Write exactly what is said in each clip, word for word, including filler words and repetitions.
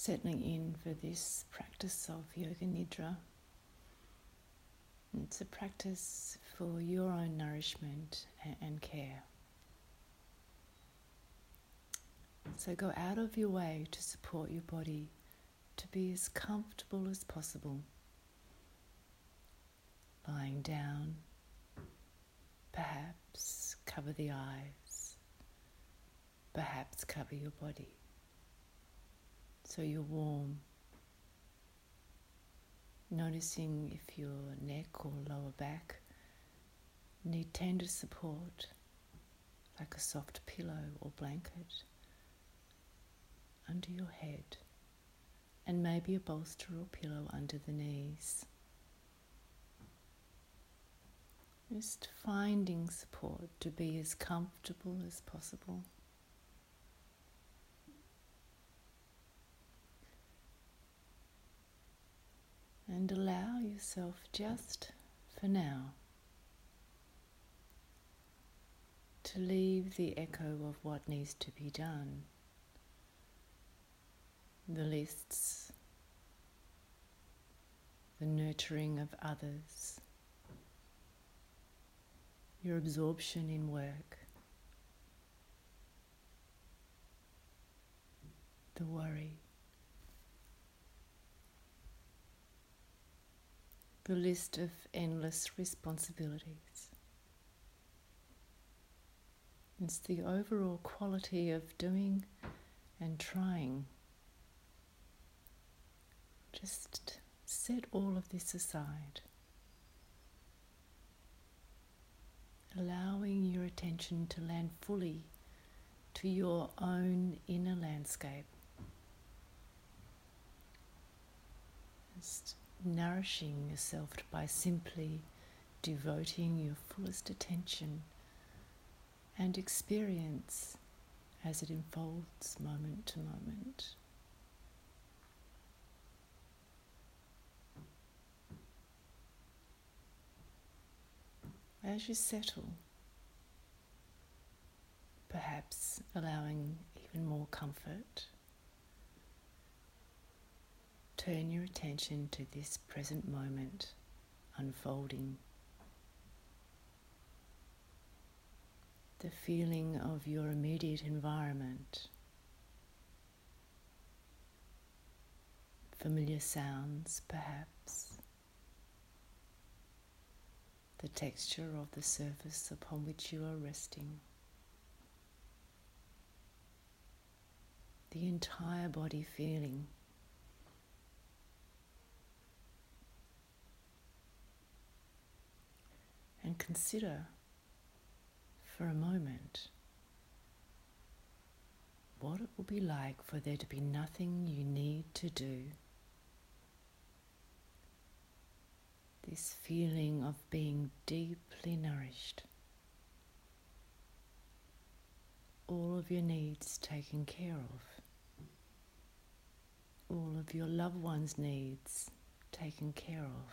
settling in for this practice of Yoga Nidra. It's a practice for your own nourishment and care. So go out of your way to support your body to be as comfortable as possible. Lying down, perhaps cover the eyes, perhaps cover your body so you're warm. Noticing if your neck or lower back need tender support, like a soft pillow or blanket under your head, and maybe a bolster or pillow under the knees. Just finding support to be as comfortable as possible. And allow yourself just for now to leave the echo of what needs to be done. The lists, the nurturing of others, your absorption in work, the worry, the list of endless responsibilities. It's the overall quality of doing and trying. Just set all of this aside, allowing your attention to land fully to your own inner landscape. Just nourishing yourself by simply devoting your fullest attention and experience as it unfolds moment to moment. As you settle, perhaps allowing even more comfort, turn your attention to this present moment unfolding. The feeling of your immediate environment, familiar sounds perhaps, the texture of the surface upon which you are resting, the entire body feeling. And consider for a moment what it will be like for there to be nothing you need to do. This feeling of being deeply nourished. All of your needs taken care of. All of your loved ones' needs taken care of.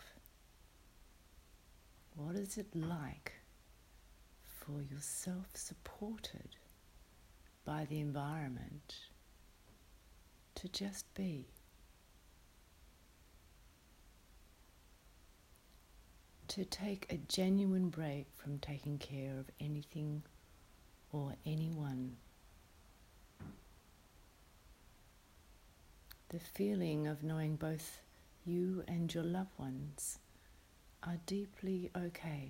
What is it like for yourself supported by the environment to just be? To take a genuine break from taking care of anything or anyone. The feeling of knowing both you and your loved ones are deeply okay.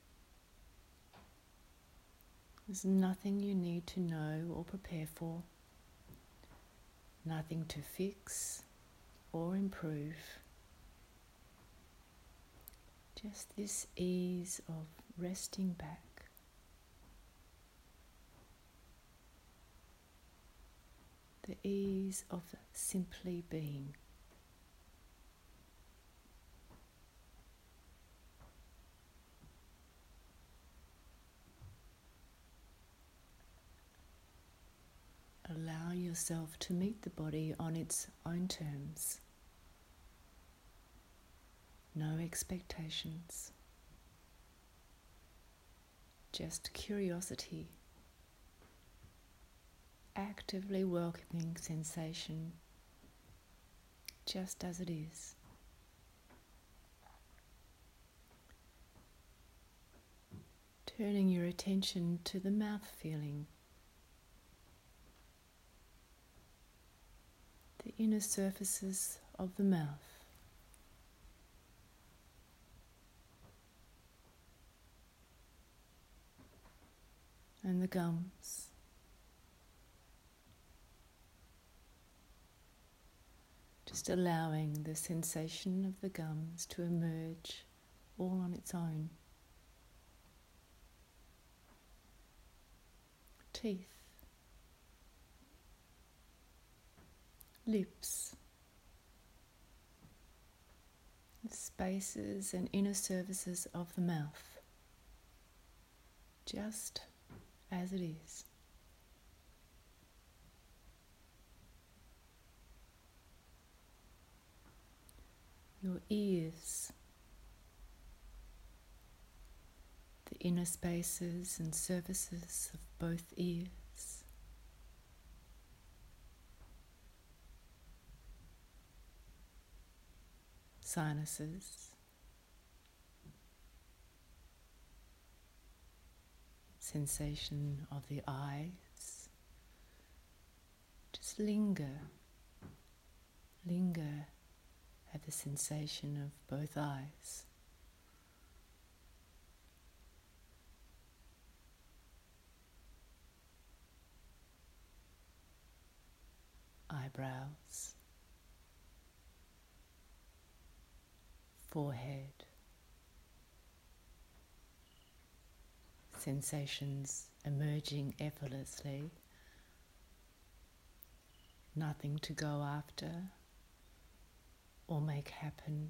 There's nothing you need to know or prepare for, nothing to fix or improve. Just this ease of resting back. The ease of simply being. Allow yourself to meet the body on its own terms. No expectations. Just curiosity. Actively welcoming sensation just as it is. Turning your attention to the mouth feeling, the inner surfaces of the mouth. And the gums. Just allowing the sensation of the gums to emerge all on its own. Teeth. Lips. The spaces and inner surfaces of the mouth. Just as it is. Your ears, the inner spaces and surfaces of both ears. Sinuses. Sensation of the eyes. Just linger, linger at the sensation of both eyes. Eyebrows. Forehead. Sensations emerging effortlessly. Nothing to go after or make happen.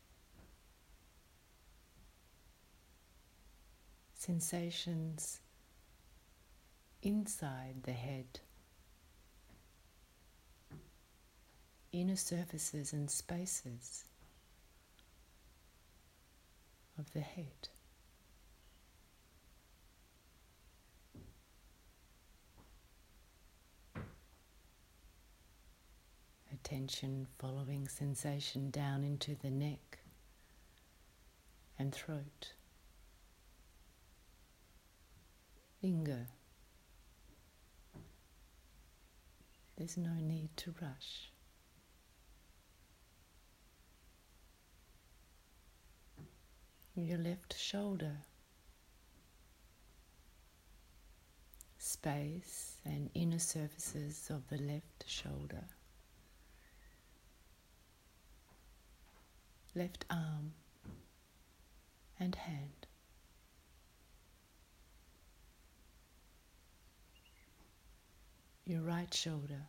Sensations inside the head. Inner surfaces and spaces of the head. Attention following sensation down into the neck and throat. Linger. There's no need to rush. Your left shoulder. Space and inner surfaces of the left shoulder. Left arm and hand. Your right shoulder.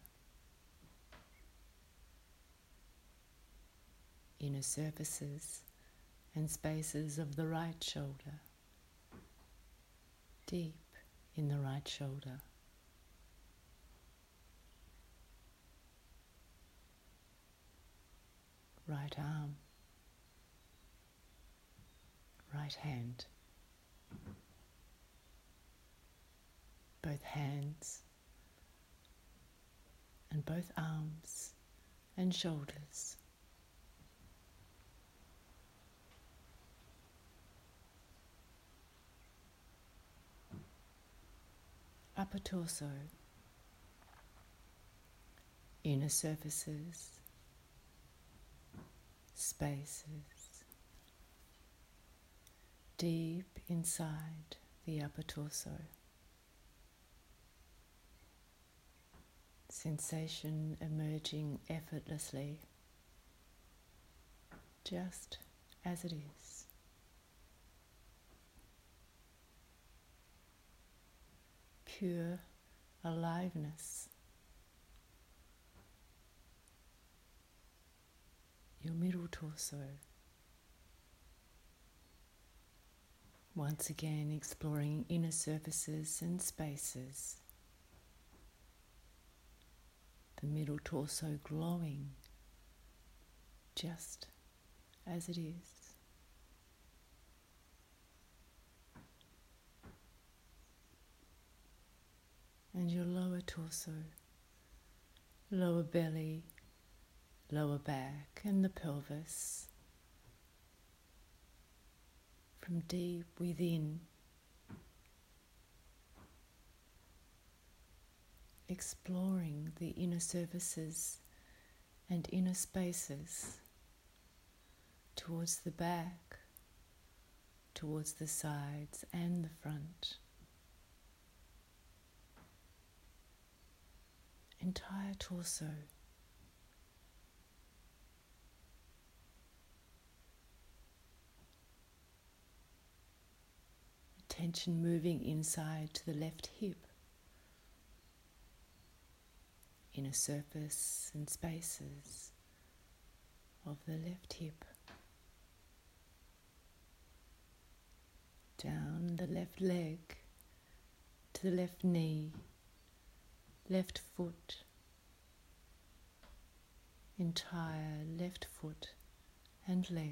Inner surfaces and spaces of the right shoulder. Deep in the right shoulder. Right arm. Right hand. Both hands and both arms and shoulders. Upper torso. Inner surfaces. Spaces. Deep inside the upper torso. Sensation emerging effortlessly, just as it is. Pure aliveness. Your middle torso. Once again exploring inner surfaces and spaces. The middle torso glowing just as it is. And your lower torso, lower belly, lower back and the pelvis, from deep within, exploring the inner surfaces and inner spaces towards the back, towards the sides and the front. Entire torso. Attention moving inside to the left hip, inner surface and spaces of the left hip, down the left leg to the left knee, left foot, entire left foot and leg.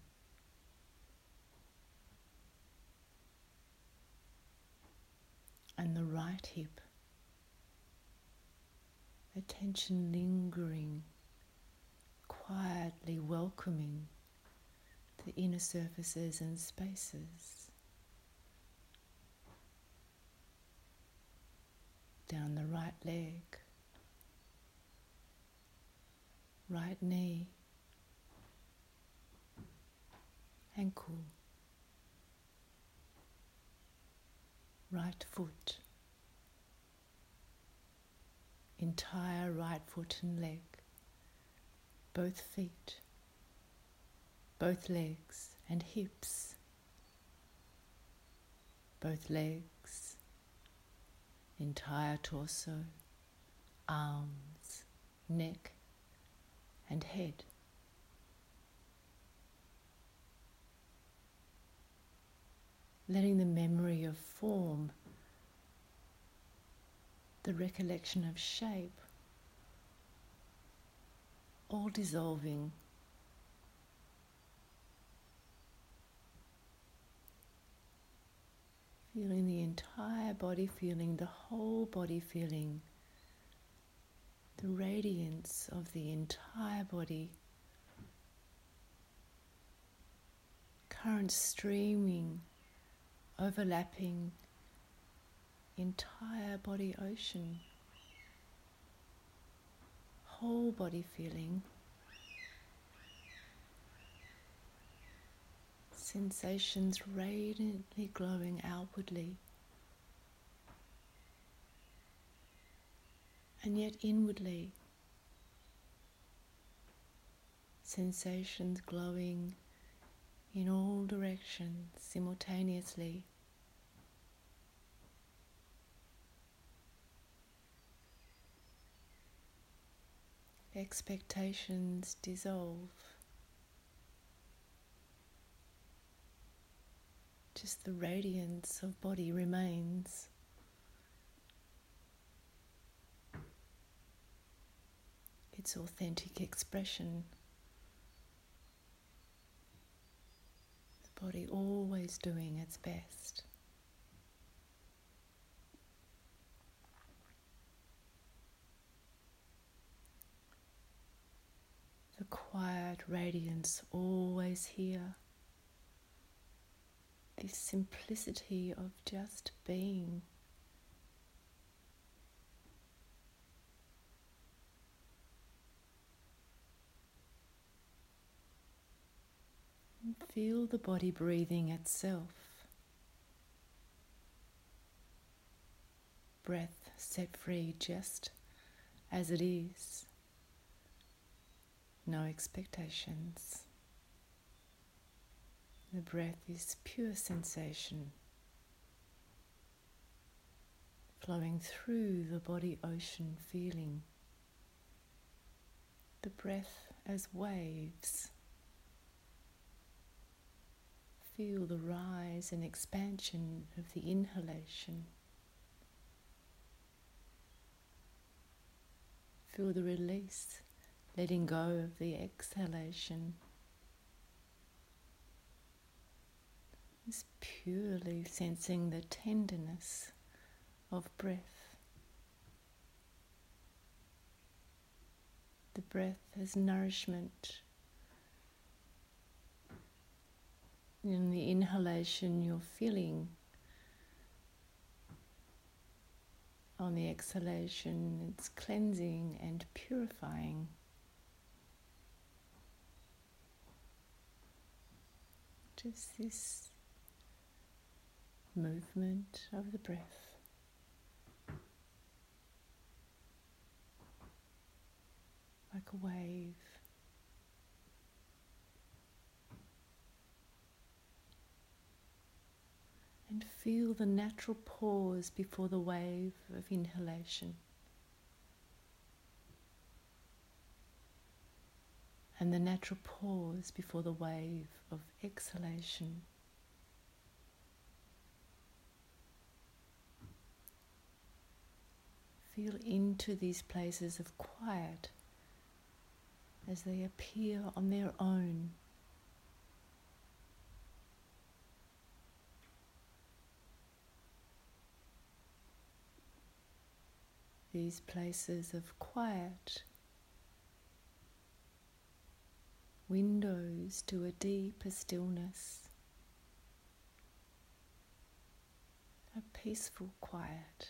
And the right hip. Attention lingering, quietly welcoming the inner surfaces and spaces. Down the right leg, right knee, ankle, right foot, entire right foot and leg, both feet, both legs and hips, both legs, entire torso, arms, neck and head. Letting the memory of form, the recollection of shape, all dissolving. Feeling the entire body, feeling the whole body, feeling the radiance of the entire body. Current streaming, overlapping, entire body ocean. Whole body feeling. Sensations radiantly glowing outwardly, and yet inwardly. Sensations glowing in all directions simultaneously. Expectations dissolve. Just the radiance of body remains. Its authentic expression. The body always doing its best. The quiet radiance always here. This simplicity of just being. And feel the body breathing itself. Breath set free just as it is. No expectations. The breath is pure sensation, flowing through the body ocean feeling. The breath as waves. Feel the rise and expansion of the inhalation. Feel the release, letting go of the exhalation. Just purely sensing the tenderness of breath, the breath as nourishment. In the inhalation, you're feeling. On the exhalation, it's cleansing and purifying. Just this movement of the breath. Like a wave. And feel the natural pause before the wave of inhalation. And the natural pause before the wave of exhalation. Feel into these places of quiet as they appear on their own. These places of quiet, windows to a deeper stillness, a peaceful quiet,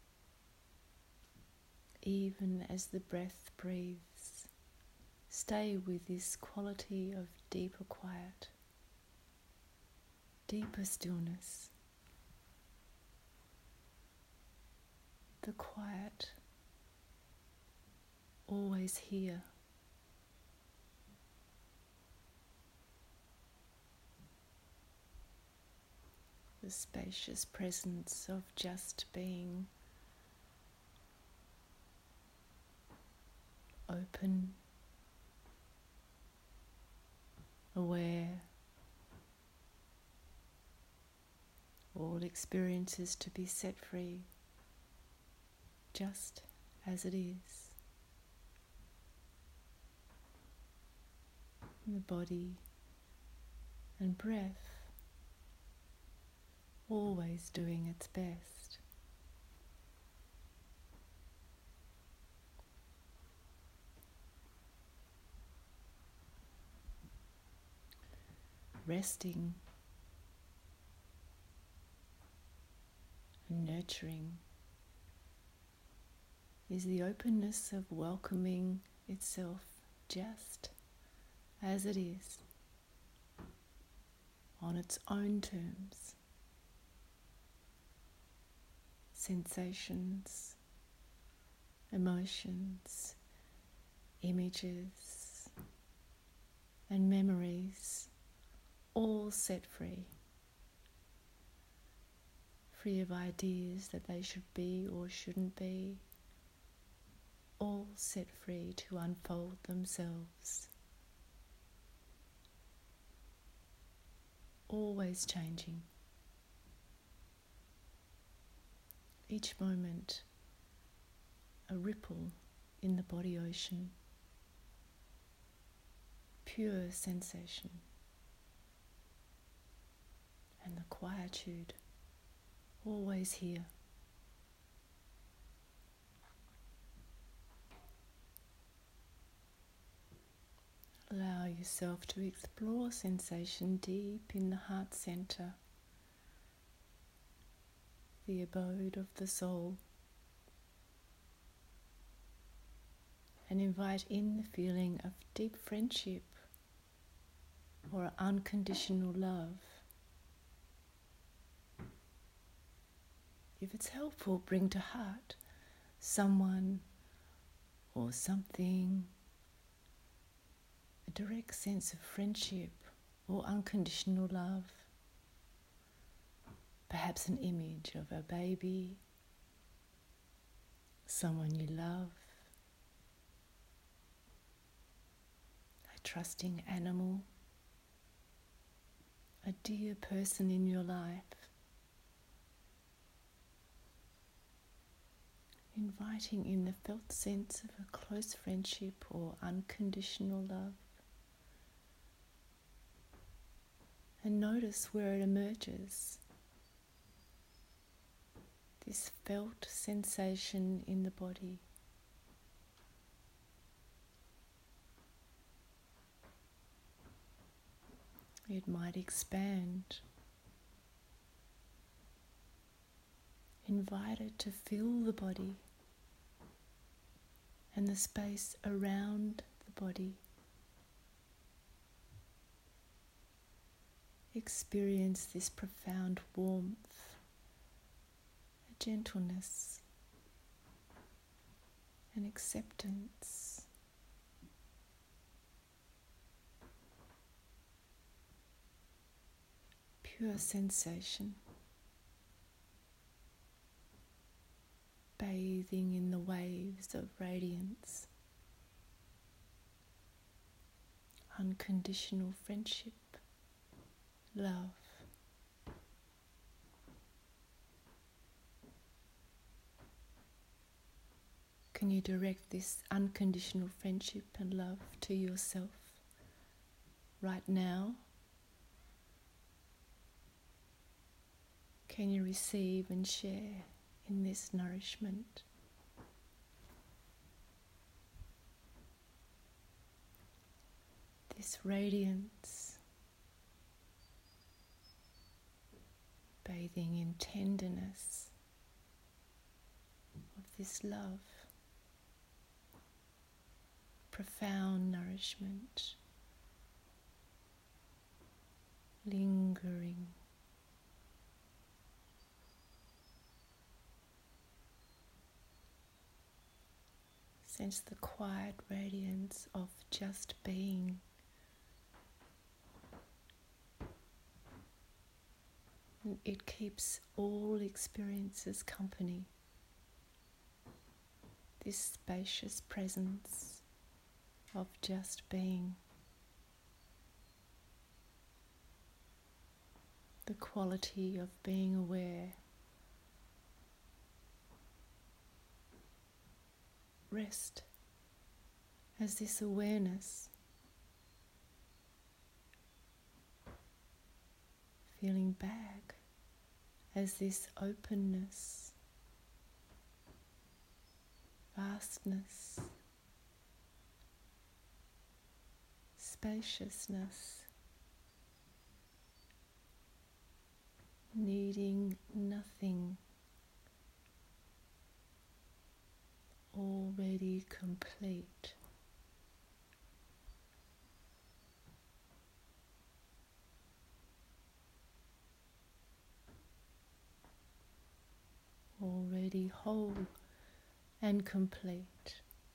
even as the breath breathes. Stay with this quality of deeper quiet, deeper stillness. The quiet, always here. The spacious presence of just being, open, aware, all experiences to be set free, just as it is. And the body and breath always doing its best. Resting and nurturing is the openness of welcoming itself just as it is, on its own terms. Sensations, emotions, images, and memories all set free. Free of ideas that they should be or shouldn't be, all set free to unfold themselves. Always changing. Each moment a ripple in the body ocean, pure sensation, and the quietude always here. Allow yourself to explore sensation deep in the heart center, the abode of the soul, and invite in the feeling of deep friendship or unconditional love. If it's helpful, bring to heart someone or something, a direct sense of friendship or unconditional love. Perhaps an image of a baby, someone you love, a trusting animal, a dear person in your life. Inviting in the felt sense of a close friendship or unconditional love. And notice where it emerges. This felt sensation in the body. It might expand. Invite it to fill the body and the space around the body. Experience this profound warmth, a gentleness, an acceptance. Pure sensation, bathing in the waves of radiance, unconditional friendship, love. Can you direct this unconditional friendship and love to yourself right now? Can you receive and share in this nourishment? This radiance, bathing in tenderness of this love, profound nourishment, lingering. Sense the quiet radiance of just being. It keeps all experiences company. This spacious presence of just being. The quality of being aware. Rest as this awareness, feeling back as this openness, vastness, spaciousness, needing nothing, already complete. Already whole and complete.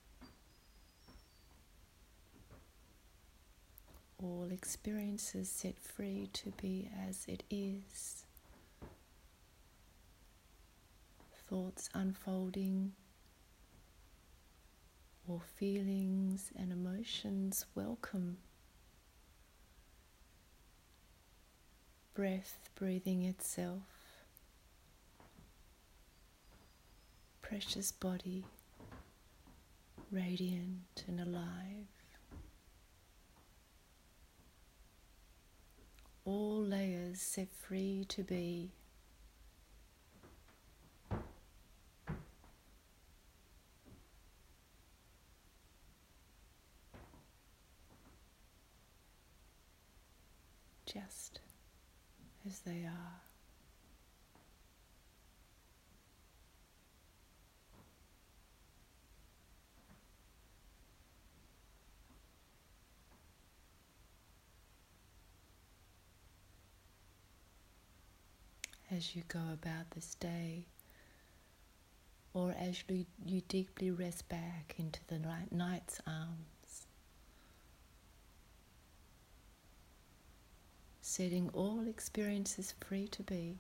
All experiences set free to be as it is. Thoughts unfolding, or feelings and emotions welcome. Breath breathing itself. Precious body, radiant and alive. All layers set free to be. Just as they are. As you go about this day, or as you, you deeply rest back into the night, night's arms, setting all experiences free to be,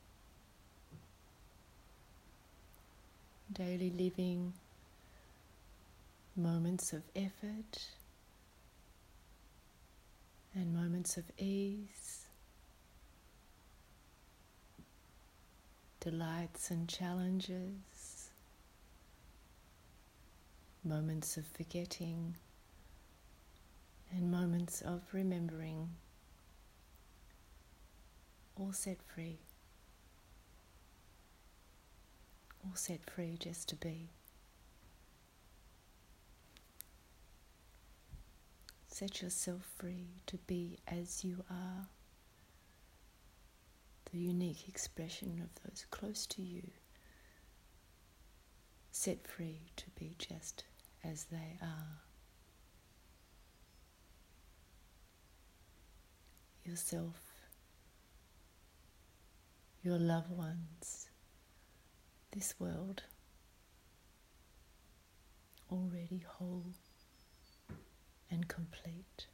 daily living, moments of effort and moments of ease, delights and challenges, moments of forgetting and moments of remembering, all set free, all set free just to be. Set yourself free to be as you are, the unique expression of those close to you, set free to be just as they are. Yourself, your loved ones, this world, already whole and complete.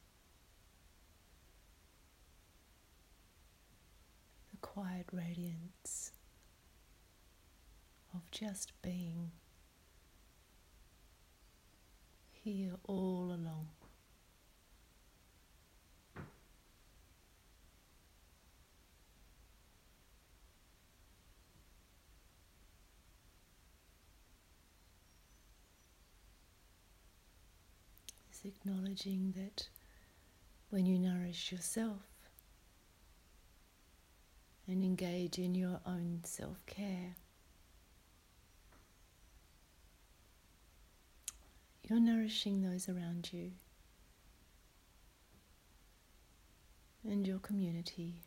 The quiet radiance of just being here all along. It's acknowledging that when you nourish yourself and engage in your own self-care, you're nourishing those around you and your community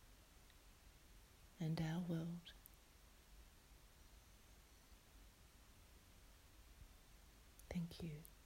and our world. Thank you.